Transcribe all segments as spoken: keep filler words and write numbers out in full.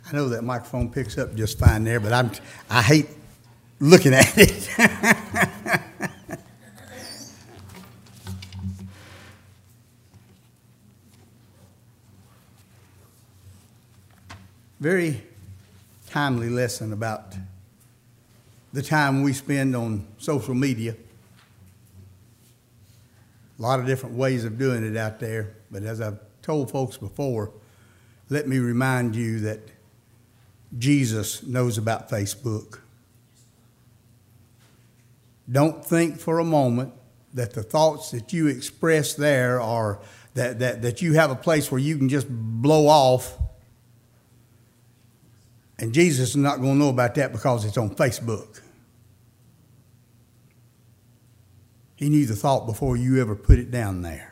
I know that microphone picks up just fine there, but I'm, I hate looking at it. Very timely lesson about the time we spend on social media. A lot of different ways of doing it out there, but as I've told folks before, let me remind you that Jesus knows about Facebook. Don't think for a moment that the thoughts that you express there are that, that, that you have a place where you can just blow off. And Jesus is not going to know about that because it's on Facebook. He knew the thought before you ever put it down there.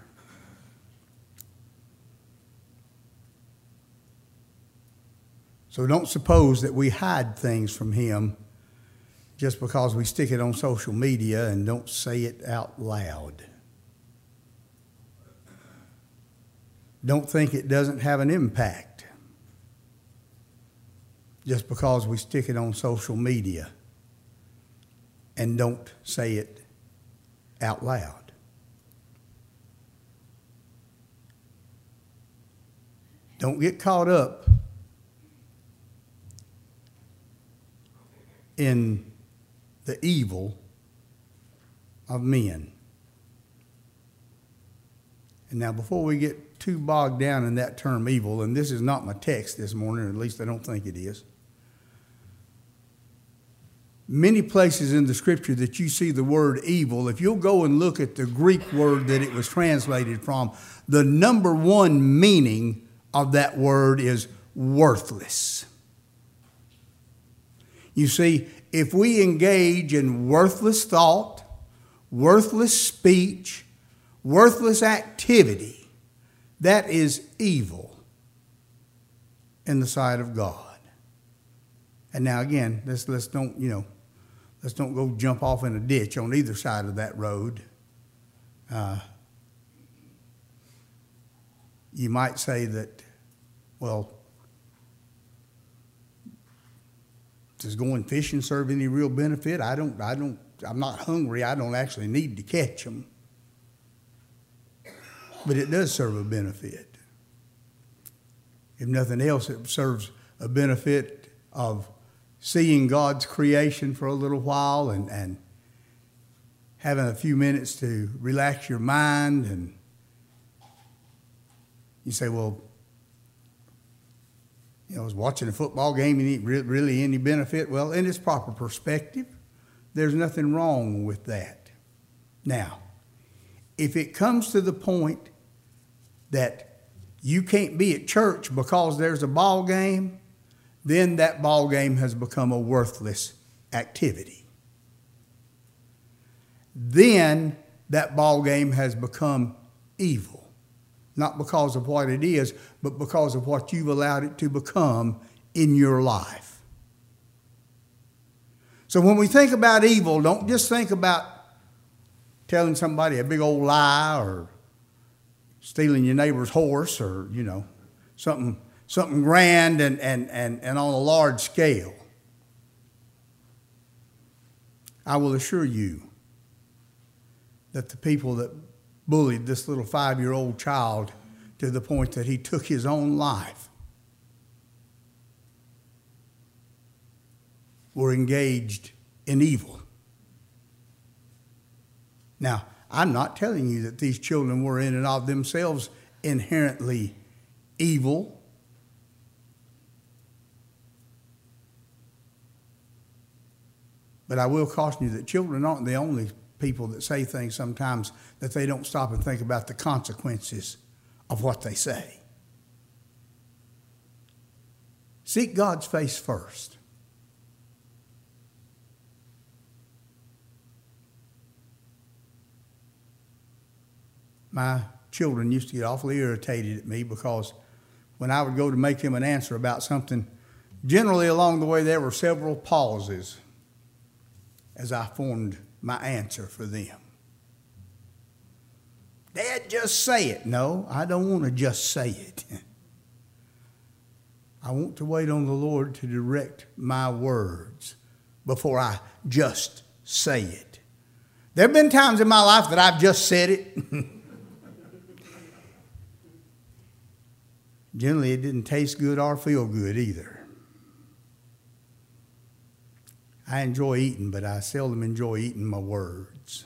So don't suppose that we hide things from him just because we stick it on social media and don't say it out loud. Don't think it doesn't have an impact just because we stick it on social media and don't say it out loud. Don't get caught up in the evil of men. And now, before we get too bogged down in that term evil, and this is not my text this morning, or at least I don't think it is. Many places in the scripture that you see the word evil, if you'll go and look at the Greek word that it was translated from, the number one meaning of that word is worthless. You see, if we engage in worthless thought, worthless speech, worthless activity, that is evil in the sight of God. And now again, let's, let's don't, you know, let's don't go jump off in a ditch on either side of that road. Uh, you might say that, well, does going fishing serve any real benefit? I don't, I don't, I'm not hungry. I don't actually need to catch them. But it does serve a benefit. If nothing else, it serves a benefit of seeing God's creation for a little while and, and having a few minutes to relax your mind. And you say, well, you know, is watching a football game any, really any benefit? Well, in its proper perspective, there's nothing wrong with that. Now, if it comes to the point that you can't be at church because there's a ball game, then that ball game has become a worthless activity. Then that ball game has become evil. Not because of what it is, but because of what you've allowed it to become in your life. So when we think about evil, don't just think about telling somebody a big old lie or stealing your neighbor's horse or, you know, something something grand and, and, and, and on a large scale. I will assure you that the people that bullied this little five-year-old child to the point that he took his own life were engaged in evil. Now, I'm not telling you that these children were in and of themselves inherently evil. But I will caution you that children aren't the only people that say things sometimes that they don't stop and think about the consequences of what they say. Seek God's face first. My children used to get awfully irritated at me because when I would go to make them an answer about something, generally along the way there were several pauses as I formed my answer for them. Dad, just say it. No, I don't want to just say it. I want to wait on the Lord to direct my words before I just say it. There have been times in my life that I've just said it. Generally, it didn't taste good or feel good either. I enjoy eating, but I seldom enjoy eating my words.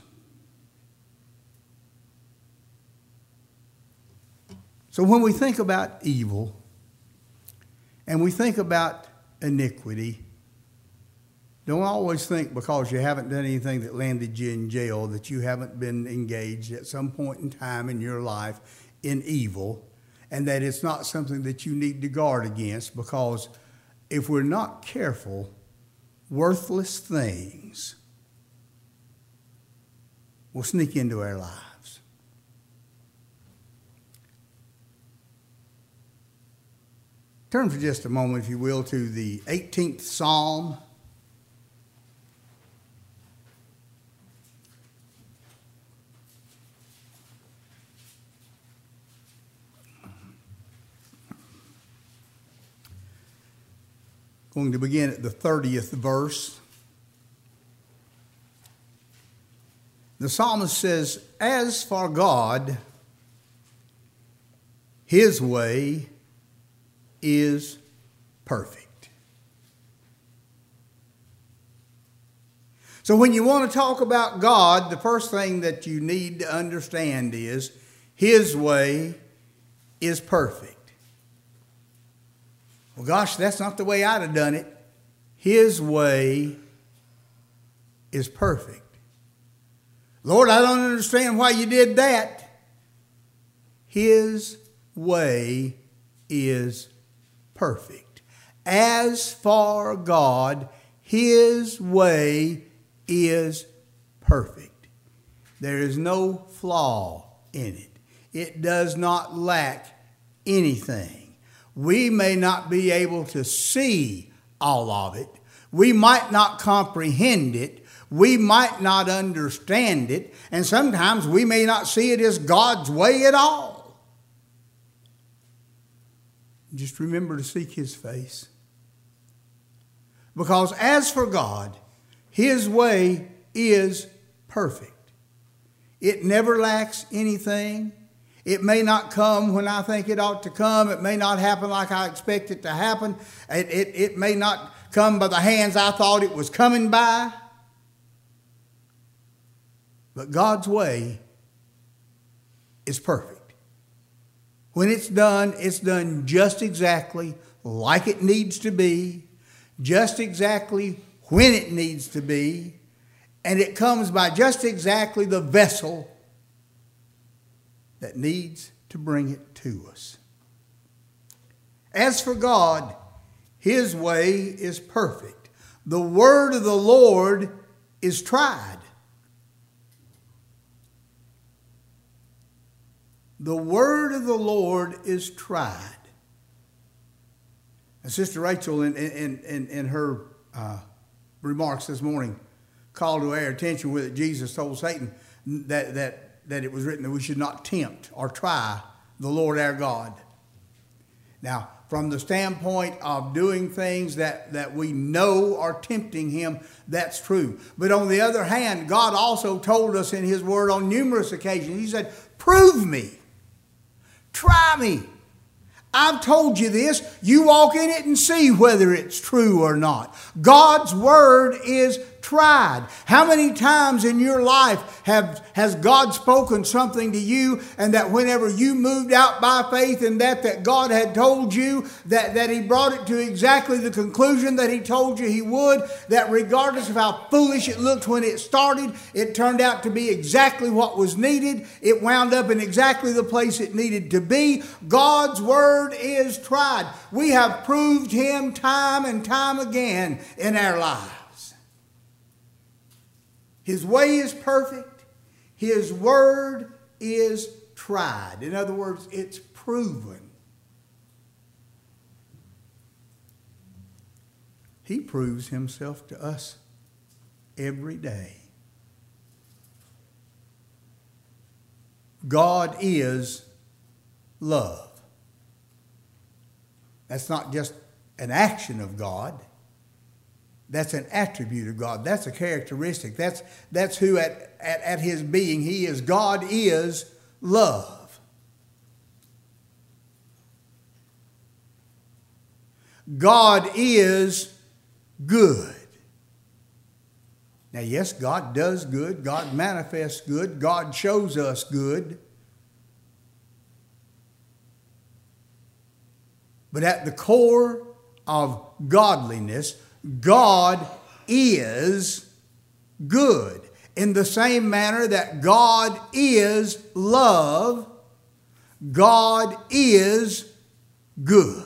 So when we think about evil and we think about iniquity, don't always think because you haven't done anything that landed you in jail that you haven't been engaged at some point in time in your life in evil, and that it's not something that you need to guard against, because if we're not careful, worthless things will sneak into our lives. Turn for just a moment, if you will, to the eighteenth Psalm. Going to begin at the thirtieth verse. The psalmist says, "As for God, his way is perfect." So when you want to talk about God, the first thing that you need to understand is his way is perfect. Well, gosh, that's not the way I'd have done it. His way is perfect. Lord, I don't understand why you did that. His way is perfect. As for God, his way is perfect. There is no flaw in it. It does not lack anything. We may not be able to see all of it. We might not comprehend it. We might not understand it. And sometimes we may not see it as God's way at all. Just remember to seek his face. Because as for God, his way is perfect. It never lacks anything. It may not come when I think it ought to come. It may not happen like I expect it to happen. It, it, it may not come by the hands I thought it was coming by. But God's way is perfect. When it's done, it's done just exactly like it needs to be, just exactly when it needs to be, and it comes by just exactly the vessel that needs to bring it to us. As for God, his way is perfect. The word of the Lord is tried. The word of the Lord is tried. And Sister Rachel, in, in, in, in her uh, remarks this morning, called to our attention with it. Jesus told Satan that, that that it was written that we should not tempt or try the Lord our God. Now, from the standpoint of doing things that, that we know are tempting him, that's true. But on the other hand, God also told us in his word on numerous occasions, he said, "Prove me. Try me. I've told you this. You walk in it and see whether it's true or not." God's word is tried. How many times in your life have has God spoken something to you, and that whenever you moved out by faith in that that God had told you, that, that he brought it to exactly the conclusion that he told you he would, that regardless of how foolish it looked when it started, it turned out to be exactly what was needed. It wound up in exactly the place it needed to be. God's word is tried. We have proved him time and time again in our lives. His way is perfect. His word is tried. In other words, it's proven. He proves himself to us every day. God is love. That's not just an action of God. That's an attribute of God. That's a characteristic. That's, that's who at, at, at his being he is. God is love. God is good. Now, yes, God does good. God manifests good. God shows us good. But at the core of godliness, God is good. In the same manner that God is love, God is good.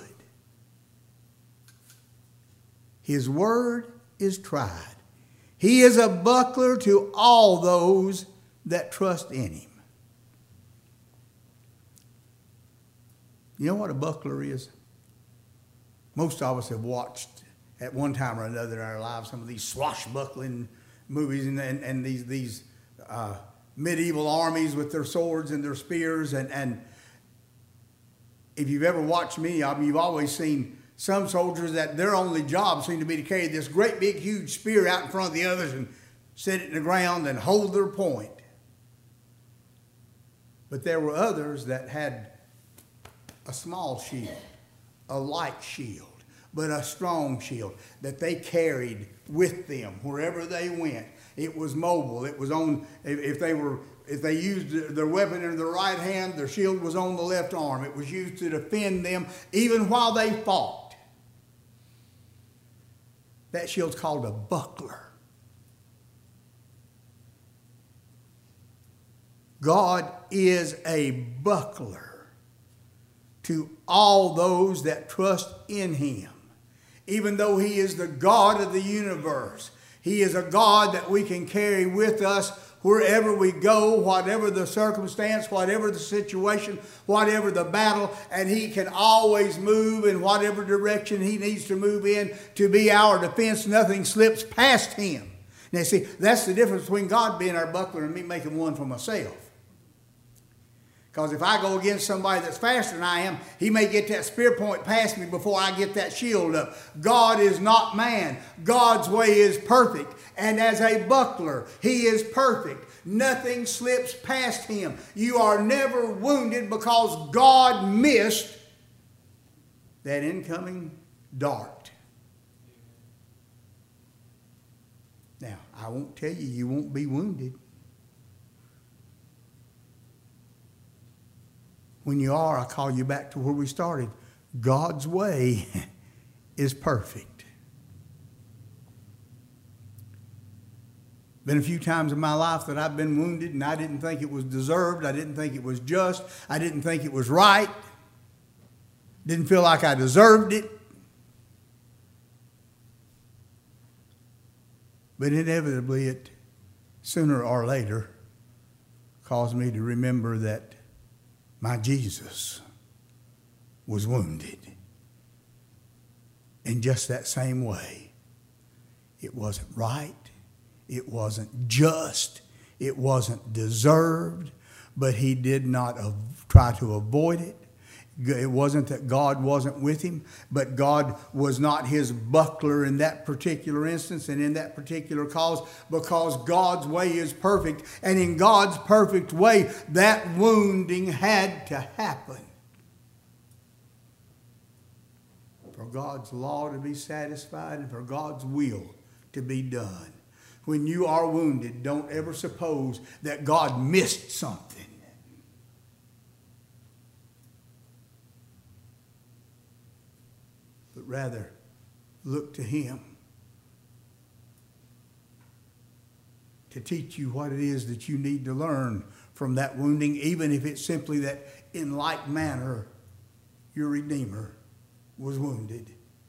His word is tried. He is a buckler to all those that trust in him. You know what a buckler is? Most of us have watched at one time or another in our lives some of these swashbuckling movies and, and, and these, these uh, medieval armies with their swords and their spears. And, and if you've ever watched many of them, you've always seen some soldiers that their only job seemed to be to carry this great big huge spear out in front of the others and set it in the ground and hold their point. But there were others that had a small shield, a light shield, but a strong shield that they carried with them wherever they went. It was mobile. It was on, if they were, if they used their weapon in their right hand, their shield was on the left arm. It was used to defend them even while they fought. That shield's called a buckler. God is a buckler to all those that trust in him. Even though he is the God of the universe, he is a God that we can carry with us wherever we go, whatever the circumstance, whatever the situation, whatever the battle, and he can always move in whatever direction he needs to move in to be our defense. Nothing slips past him. Now see, that's the difference between God being our buckler and me making one for myself. Because if I go against somebody that's faster than I am, he may get that spear point past me before I get that shield up. God is not man. God's way is perfect. And as a buckler, he is perfect. Nothing slips past him. You are never wounded because God missed that incoming dart. Now, I won't tell you you won't be wounded. When you are, I call you back to where we started. God's way is perfect. Been a few times in my life that I've been wounded and I didn't think it was deserved. I didn't think it was just. I didn't think it was right. Didn't feel like I deserved it. But inevitably, it sooner or later caused me to remember that my Jesus was wounded in just that same way. It wasn't right. It wasn't just. It wasn't deserved. But he did not av- try to avoid it. It wasn't that God wasn't with him, but God was not his buckler in that particular instance and in that particular cause, because God's way is perfect. And in God's perfect way, that wounding had to happen for God's law to be satisfied and for God's will to be done. When you are wounded, don't ever suppose that God missed something. But rather, look to him to teach you what it is that you need to learn from that wounding, even if it's simply that in like manner your Redeemer was wounded.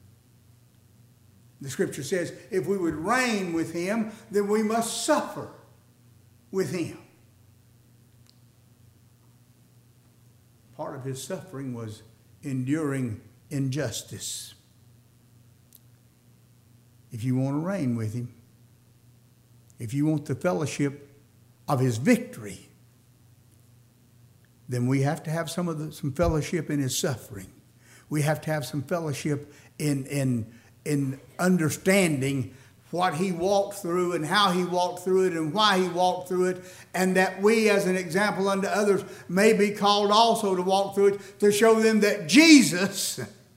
The scripture says, if we would reign with him, then we must suffer with him. Part of his suffering was enduring injustice. If you want to reign with him, if you want the fellowship of his victory, then we have to have some of the, some fellowship in his suffering. We have to have some fellowship in, in, in understanding what he walked through and how he walked through it and why he walked through it, and that we as an example unto others may be called also to walk through it, to show them that Jesus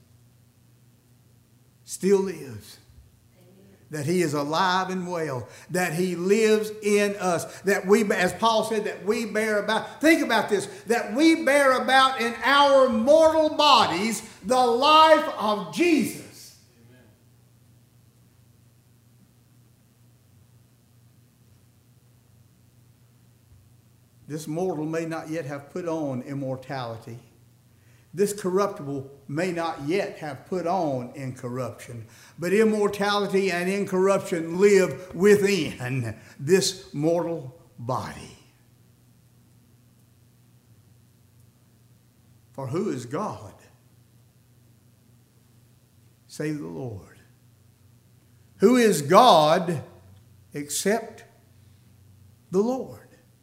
still lives. That he is alive and well, that he lives in us, that we, as Paul said, that we bear about, think about this, that we bear about in our mortal bodies the life of Jesus. Amen. This mortal may not yet have put on immortality. This corruptible may not yet have put on incorruption, but immortality and incorruption live within this mortal body. For who is God save the Lord? Who is God except the Lord?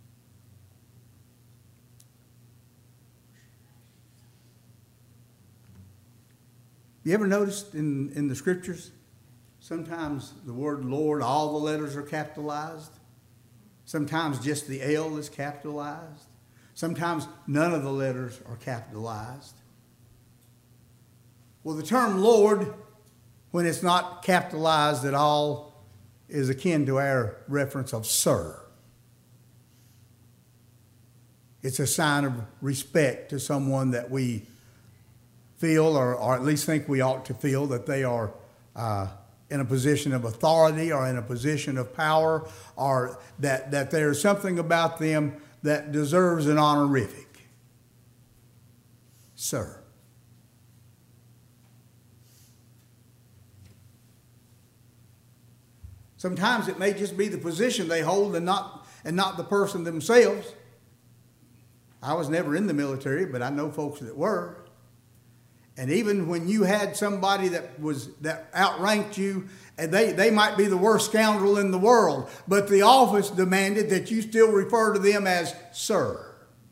You ever noticed in, in the scriptures, sometimes the word Lord, all the letters are capitalized. Sometimes just the L is capitalized. Sometimes none of the letters are capitalized. Well, the term Lord, when it's not capitalized at all, is akin to our reference of sir. It's a sign of respect to someone that we feel, or, or at least think we ought to feel, that they are uh, in a position of authority or in a position of power, or that, that there's something about them that deserves an honorific. Sir. Sometimes it may just be the position they hold and not, and not the person themselves. I was never in the military, but I know folks that were. And even when you had somebody that was that outranked you, and they, they might be the worst scoundrel in the world, but the office demanded that you still refer to them as sir.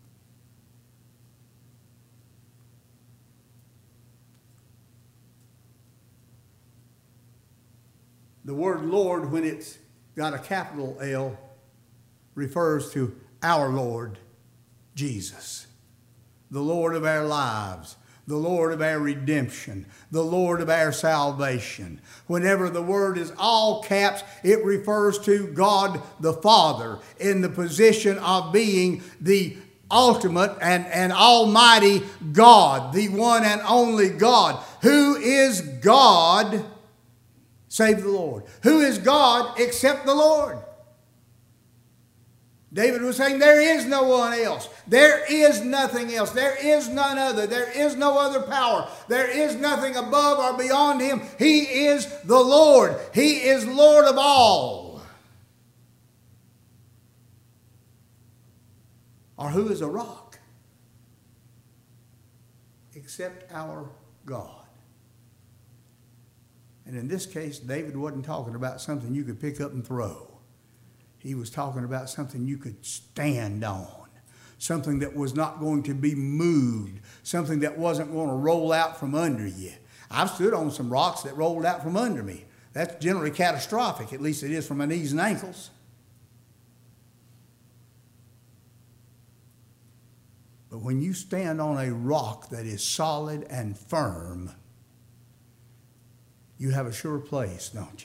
The word Lord, when it's got a capital L, refers to our Lord Jesus, the Lord of our lives, the Lord of our redemption, the Lord of our salvation. Whenever the word is all caps, it refers to God the Father in the position of being the ultimate and, and almighty God, the one and only God. Who is God save the Lord? Who is God except the Lord? David was saying there is no one else. There is nothing else. There is none other. There is no other power. There is nothing above or beyond him. He is the Lord. He is Lord of all. Or who is a rock except our God? And in this case, David wasn't talking about something you could pick up and throw. He was talking about something you could stand on, something that was not going to be moved, something that wasn't going to roll out from under you. I've stood on some rocks that rolled out from under me. That's generally catastrophic, at least it is for my knees and ankles. But when you stand on a rock that is solid and firm, you have a sure place, don't you?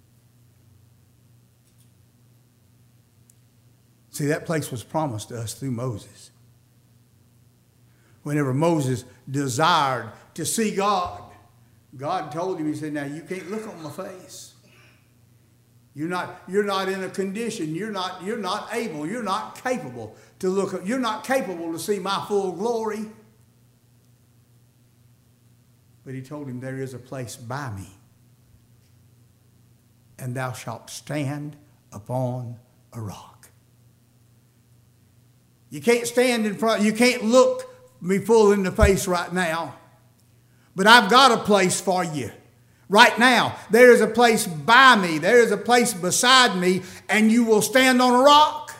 See, that place was promised to us through Moses. Whenever Moses desired to see God, God told him, he said, now you can't look on my face. You're not, you're not in a condition, you're not, you're not able, you're not capable to look, you're not capable to see my full glory. But he told him, there is a place by me, and thou shalt stand upon a rock. You can't stand in front, you can't look me full in the face right now. But I've got a place for you. Right now, there is a place by me, there is a place beside me, and you will stand on a rock.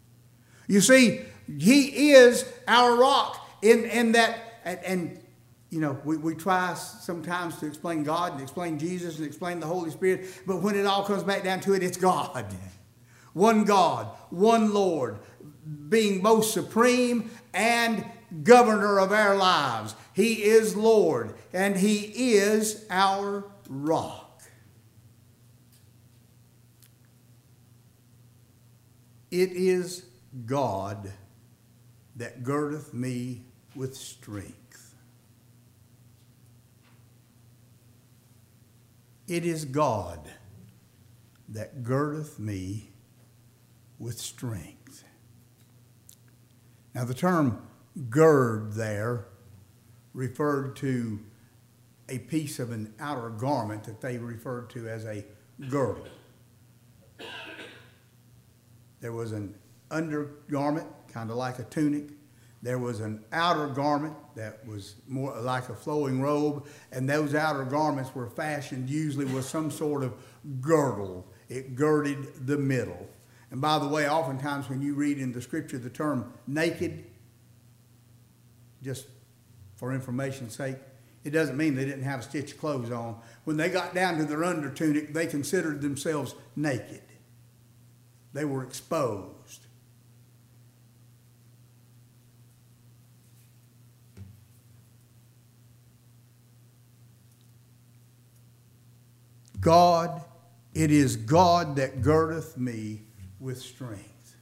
You see, he is our rock in, in that, and, and you know, we, we try sometimes to explain God and explain Jesus and explain the Holy Spirit, but when it all comes back down to it, it's God. One God, one Lord, being both supreme and governor of our lives. He is Lord, and He is our rock. It is God that girdeth me with strength. It is God that girdeth me with strength. Now the term gird there referred to a piece of an outer garment that they referred to as a girdle. There was an undergarment, kind of like a tunic. There was an outer garment that was more like a flowing robe, and those outer garments were fashioned usually with some sort of girdle. It girded the middle. And by the way, oftentimes when you read in the scripture the term naked, just for information's sake, it doesn't mean they didn't have a stitch of clothes on. When they got down to their under tunic, they considered themselves naked. They were exposed. God, it is God that girdeth me with strength.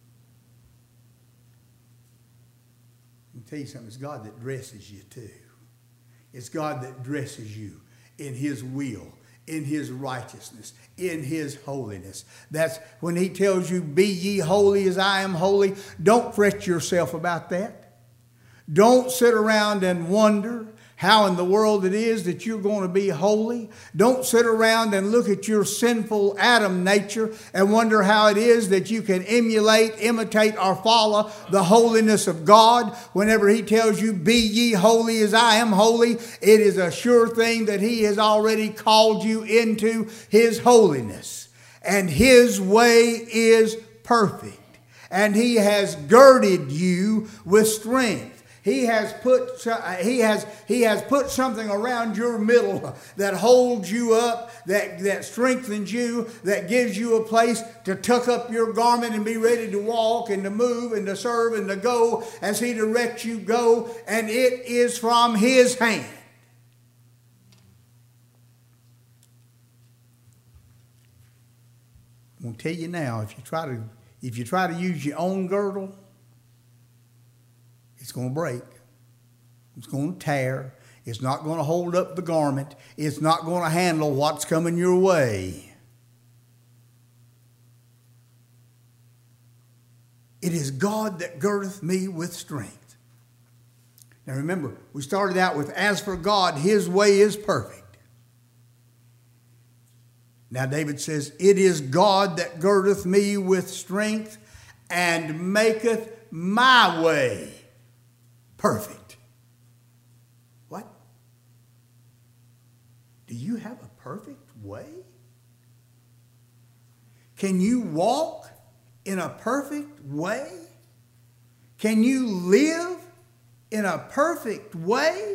Let me tell you something, it's God that dresses you too. It's God that dresses you in His will, in His righteousness, in His holiness. That's when He tells you, be ye holy as I am holy. Don't fret yourself about that. Don't sit around and wonder how in the world it is that you're going to be holy. Don't sit around and look at your sinful Adam nature and wonder how it is that you can emulate, imitate, or follow the holiness of God. Whenever He tells you, be ye holy as I am holy, it is a sure thing that He has already called you into His holiness. And His way is perfect. And He has girded you with strength. He has put he has he has put something around your middle that holds you up, that, that strengthens you, that gives you a place to tuck up your garment and be ready to walk and to move and to serve and to go as He directs you go, and it is from His hand. I'm going to tell you now, if you try to if you try to use your own girdle, it's going to break. It's going to tear. It's not going to hold up the garment. It's not going to handle what's coming your way. It is God that girdeth me with strength. Now remember, we started out with, as for God, His way is perfect. Now David says, it is God that girdeth me with strength and maketh my way perfect. What? Do you have a perfect way? Can you walk in a perfect way? Can you live in a perfect way?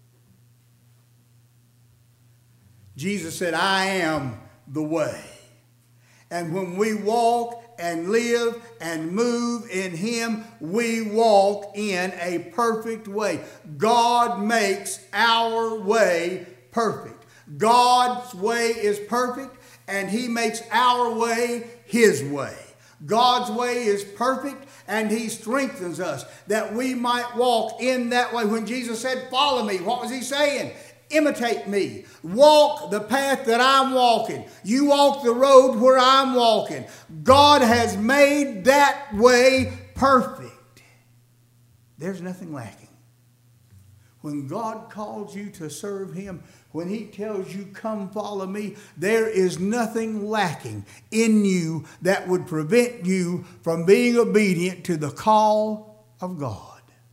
Jesus said, I am the way. And when we walk and live and move in Him, we walk in a perfect way. God makes our way perfect. God's way is perfect, and He makes our way His way. God's way is perfect, and He strengthens us that we might walk in that way. When Jesus said, follow me, what was He saying? Imitate me. Walk the path that I'm walking. You walk the road where I'm walking. God has made that way perfect. There's nothing lacking. When God calls you to serve Him, when He tells you, come follow me, there is nothing lacking in you that would prevent you from being obedient to the call of God.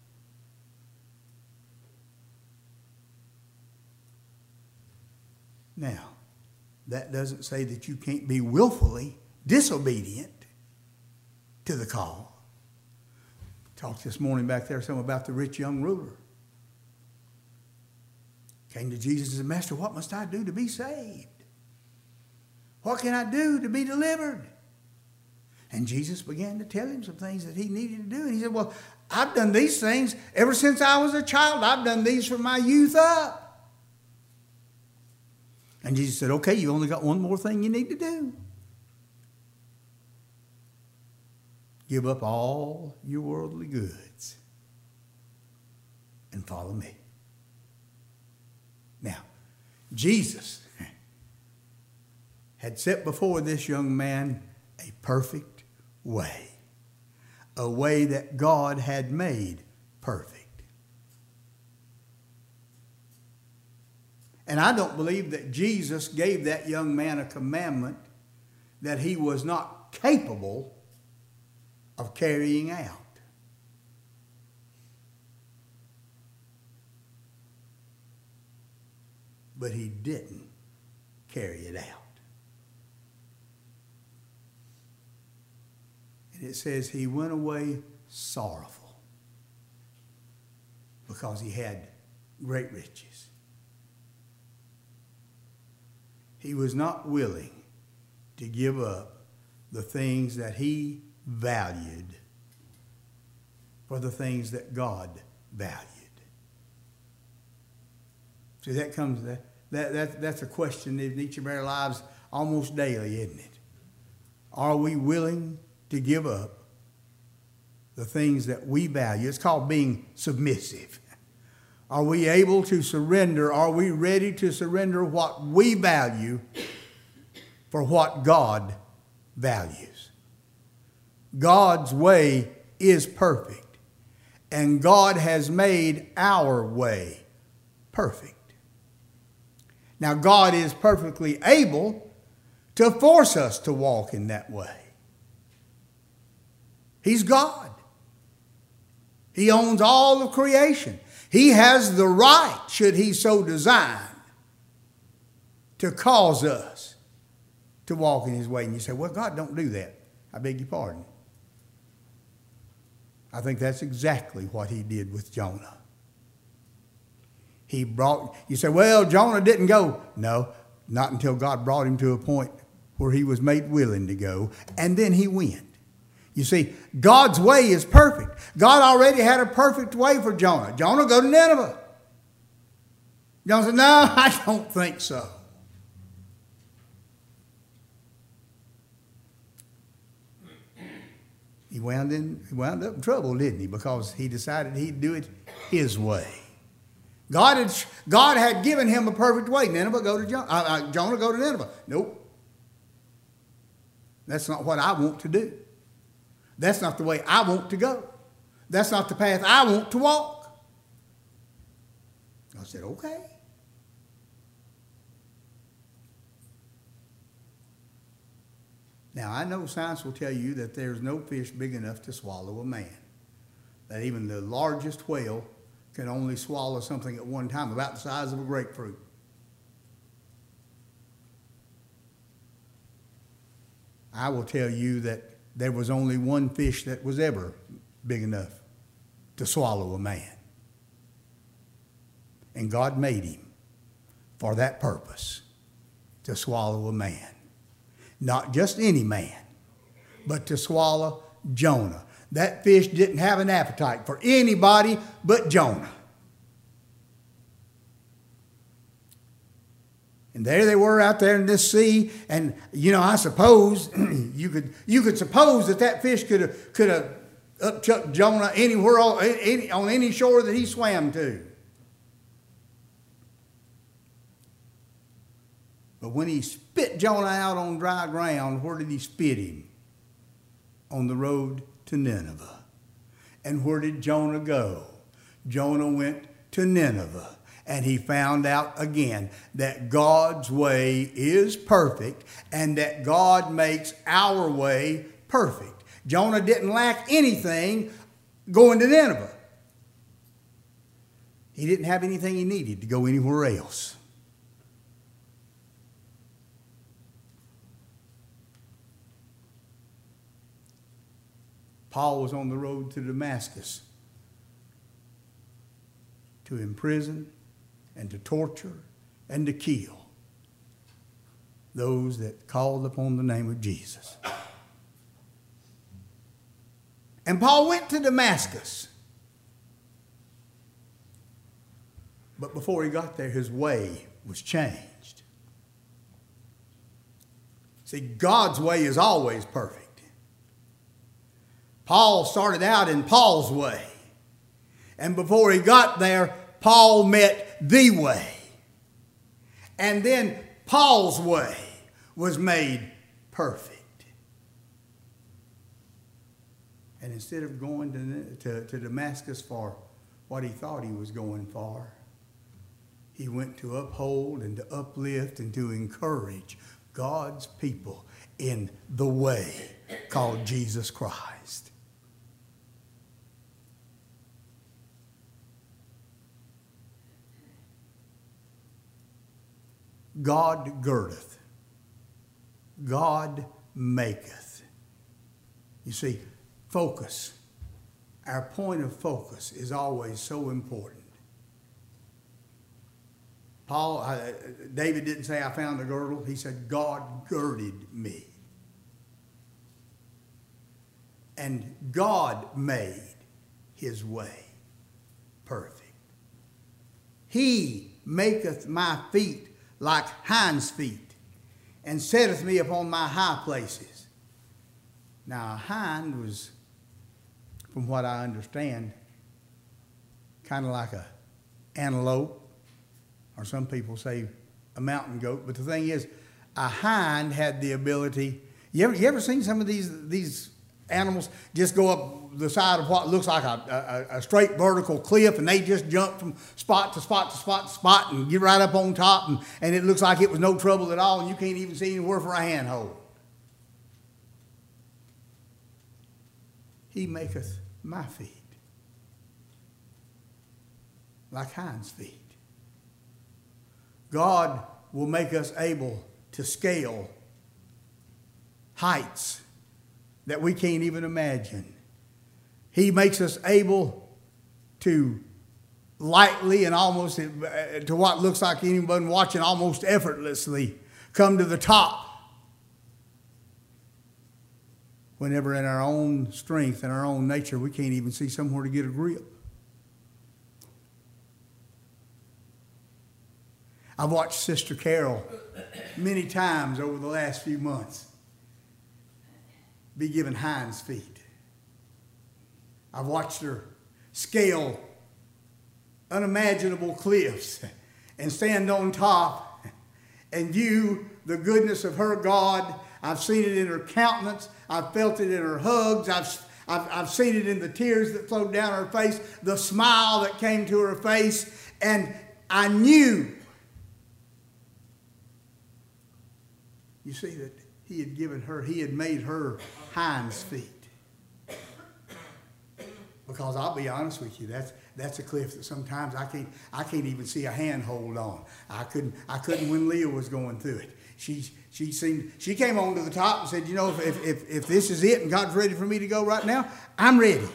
Now, that doesn't say that you can't be willfully disobedient to the call. Talked this morning back there some about the rich young ruler. Came to Jesus and said, Master, what must I do to be saved? What can I do to be delivered? And Jesus began to tell him some things that he needed to do. And he said, well, I've done these things ever since I was a child. I've done these from my youth up. And Jesus said, okay, you only got one more thing you need to do. Give up all your worldly goods and follow me. Now, Jesus had set before this young man a perfect way, a way that God had made perfect. And I don't believe that Jesus gave that young man a commandment that he was not capable of carrying out. But he didn't carry it out. And it says he went away sorrowful because he had great riches. He was not willing to give up the things that he valued for the things that God valued. See, that comes that that, that that's a question in each of our lives almost daily, isn't it? Are we willing to give up the things that we value? It's called being submissive. Are we able to surrender? Are we ready to surrender what we value for what God values? God's way is perfect, and God has made our way perfect. Now, God is perfectly able to force us to walk in that way. He's God. He owns all of creation. He has the right, should he so design, to cause us to walk in his way. And you say, well, God don't do that. I beg your pardon. I think that's exactly what he did with Jonah. He brought, you say, well, Jonah didn't go. No, not until God brought him to a point where he was made willing to go. And then he went. You see, God's way is perfect. God already had a perfect way for Jonah. Jonah, go to Nineveh. Jonah said, no, I don't think so. He wound, in, he wound up in trouble, didn't he? Because he decided he'd do it his way. God had, God had given him a perfect way. Nineveh, go to Jonah. Uh, uh, Jonah, go to Nineveh. Nope. That's not what I want to do. That's not the way I want to go. That's not the path I want to walk. I said, okay. Now, I know science will tell you that there's no fish big enough to swallow a man. That even the largest whale can only swallow something at one time about the size of a grapefruit. I will tell you that there was only one fish that was ever big enough to swallow a man. And God made him for that purpose, to swallow a man. Not just any man, but to swallow Jonah. That fish didn't have an appetite for anybody but Jonah. And there they were out there in this sea, and you know, I suppose you could you could suppose that that fish could have could have upchucked Jonah anywhere on any, on any shore that he swam to. But when he spit Jonah out on dry ground, where did he spit him? On the road to Nineveh. And where did Jonah go? Jonah went to Nineveh. And he found out again that God's way is perfect and that God makes our way perfect. Jonah didn't lack anything going to Nineveh. He didn't have anything he needed to go anywhere else. Paul was on the road to Damascus to imprison and to torture and to kill those that called upon the name of Jesus. And Paul went to Damascus. But before he got there, his way was changed. See, God's way is always perfect. Paul started out in Paul's way. And before he got there, Paul met the way. And then Paul's way was made perfect. And instead of going to, to, to Damascus for what he thought he was going for, he went to uphold and to uplift and to encourage God's people in the way called Jesus Christ. God girdeth, God maketh. You see, focus, our point of focus is always so important. Paul, uh, David didn't say, I found the girdle. He said, God girded me. And God made his way perfect. He maketh my feet like hinds' feet, and setteth me upon my high places. Now, a hind was, from what I understand, kind of like a antelope, or some people say a mountain goat. But the thing is, a hind had the ability. You ever, you ever seen some of these these animals just go up the side of what looks like a, a, a straight vertical cliff, and they just jump from spot to spot to spot to spot and get right up on top, and, and it looks like it was no trouble at all, and you can't even see anywhere for a handhold. He maketh my feet like hinds' feet. God will make us able to scale heights that we can't even imagine. He makes us able to lightly and almost to what looks like anyone watching almost effortlessly come to the top. Whenever in our own strength and our own nature, we can't even see somewhere to get a grip. I've watched Sister Carol many times over the last few months be given hinds' feet. I've watched her scale unimaginable cliffs and stand on top and view the goodness of her God. I've seen it in her countenance. I've felt it in her hugs. I've, I've, I've seen it in the tears that flowed down her face, the smile that came to her face. And I knew, you see, that he had given her, he had made her hinds' feet. Because I'll be honest with you, that's that's a cliff that sometimes I can't I can't even see a handhold on. I couldn't I couldn't when Leah was going through it. She she seemed she came on to the top and said, you know, if if if this is it and God's ready for me to go right now, I'm ready.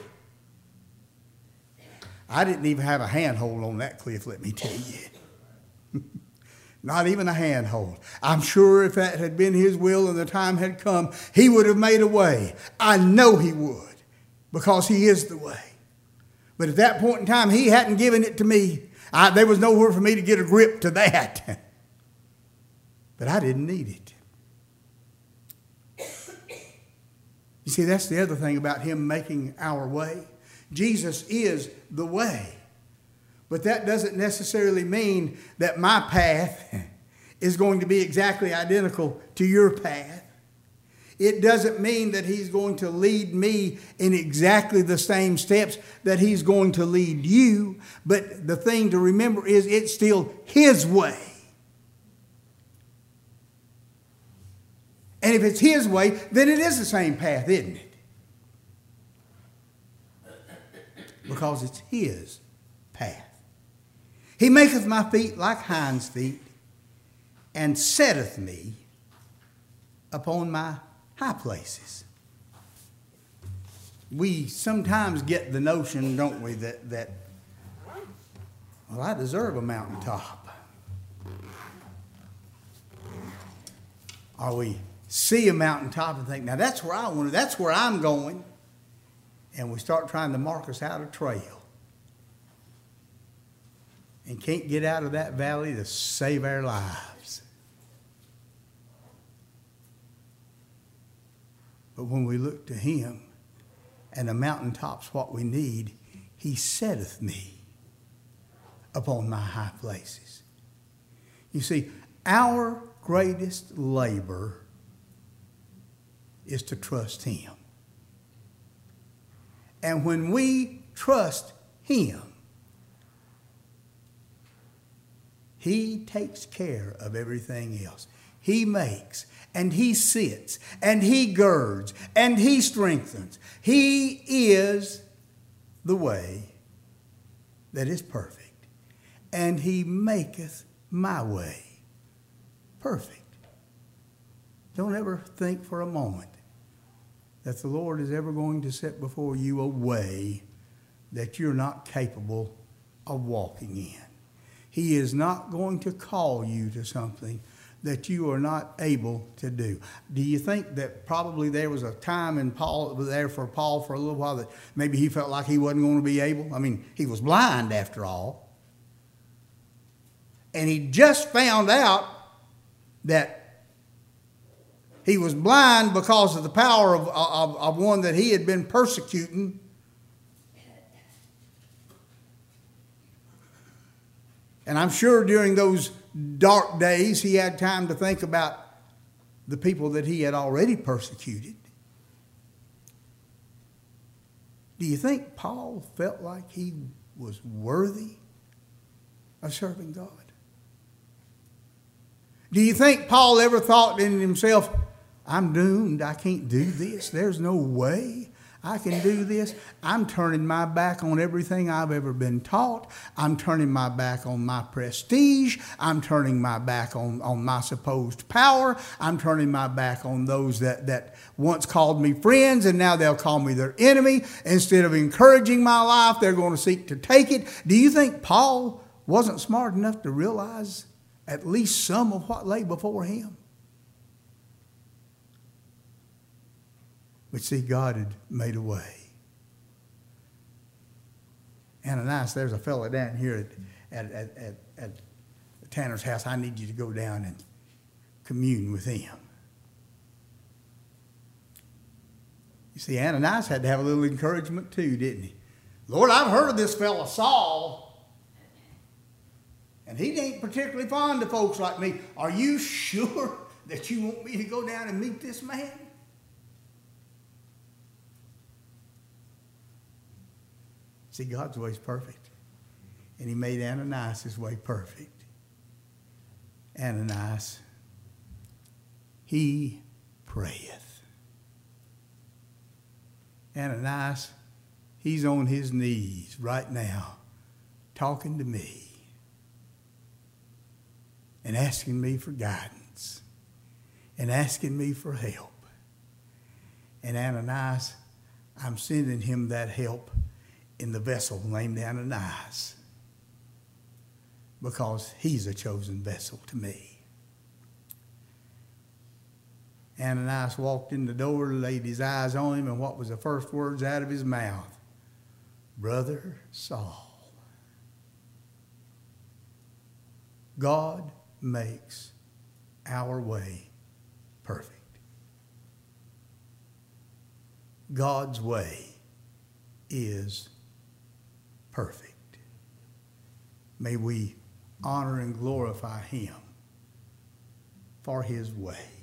I didn't even have a handhold on that cliff, let me tell you. Not even a handhold. I'm sure if that had been his will and the time had come, he would have made a way. I know he would, because he is the way. But at that point in time, he hadn't given it to me. I, there was nowhere for me to get a grip to that. But I didn't need it. You see, that's the other thing about him making our way. Jesus is the way. But that doesn't necessarily mean that my path is going to be exactly identical to your path. It doesn't mean that he's going to lead me in exactly the same steps that he's going to lead you. But the thing to remember is it's still his way. And if it's his way, then it is the same path, isn't it? Because it's his path. He maketh my feet like hinds' feet, and setteth me upon my high places. We sometimes get the notion, don't we, that, that Well, I deserve a mountaintop. Or we see a mountaintop and think, now that's where I want to, that's where I'm going. And we start trying to mark us out a trail. And can't get out of that valley to save our lives. But when we look to him, and the mountaintop's what we need, he setteth me upon my high places. You see, our greatest labor is to trust him. And when we trust him, he takes care of everything else. He makes, and he sits, and he girds, and he strengthens. He is the way that is perfect, and he maketh my way perfect. Don't ever think for a moment that the Lord is ever going to set before you a way that you're not capable of walking in. He is not going to call you to something that you are not able to do. Do you think that probably there was a time in Paul there for Paul for a little while that maybe he felt like he wasn't going to be able? I mean, he was blind after all. And he just found out that he was blind because of the power of, of, of one that he had been persecuting. And I'm sure during those dark days he had time to think about the people that he had already persecuted. Do you think Paul felt like he was worthy of serving God? Do you think Paul ever thought in himself, I'm doomed, I can't do this, there's no way I can do this. I'm turning my back on everything I've ever been taught. I'm turning my back on my prestige. I'm turning my back on, on my supposed power. I'm turning my back on those that, that once called me friends and now they'll call me their enemy. Instead of encouraging my life, they're going to seek to take it. Do you think Paul wasn't smart enough to realize at least some of what lay before him? But see, God had made a way. Ananias, there's a fellow down here at, at, at, at, at Tanner's house. I need you to go down and commune with him. You see, Ananias had to have a little encouragement too, didn't he? Lord, I've heard of this fellow Saul, and he ain't particularly fond of folks like me. Are you sure that you want me to go down and meet this man? See, God's way is perfect. And he made Ananias' way perfect. Ananias, he prayeth. Ananias, he's on his knees right now talking to me and asking me for guidance and asking me for help. And Ananias, I'm sending him that help in the vessel named Ananias, because he's a chosen vessel to me. Ananias walked in the door, laid his eyes on him, and what was the first words out of his mouth? Brother Saul. God makes our way perfect. God's way is perfect. May we honor and glorify him for his way.